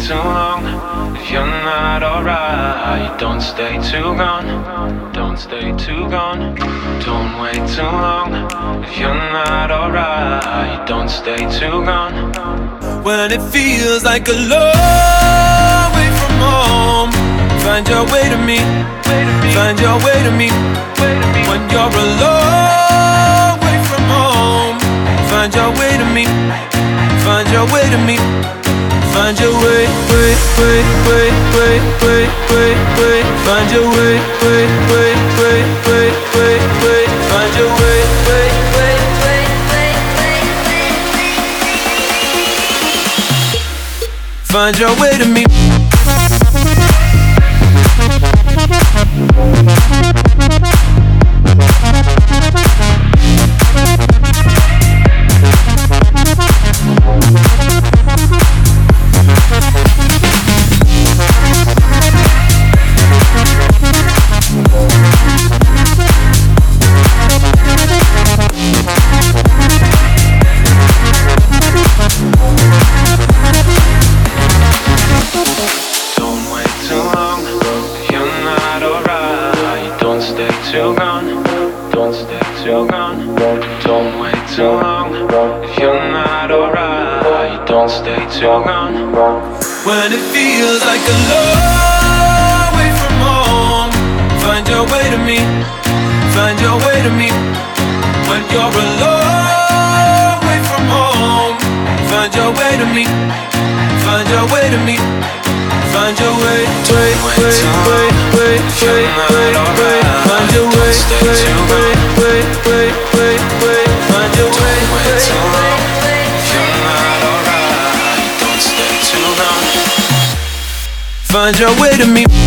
too long if you're not alright. Don't stay too gone, don't stay too gone. Don't wait too long if you're not alright. Don't stay too gone. When it feels like a long way from home, find your way to me, find your way to me. When you're a long way from home, find your way to me, find your way to me. Find your way, way, way, way, way, way, way, way. Find your way, way, way, way, way, way, way. Find your way, way, way, way, way, way. Find your way to me. Too gone, don't stay too gone. Don't wait too long if you're not alright. Don't stay too gone. When it feels like a long way from home, find your way to me, find your way to me. When you're a long way from home, find your way to me, find your way to me. Find your way, way, way, way, way, way, way, way. Find your way, way, way, way, way, way, way. Find your way, way, way. If you're not alright, don't stay too long. Find your way to me.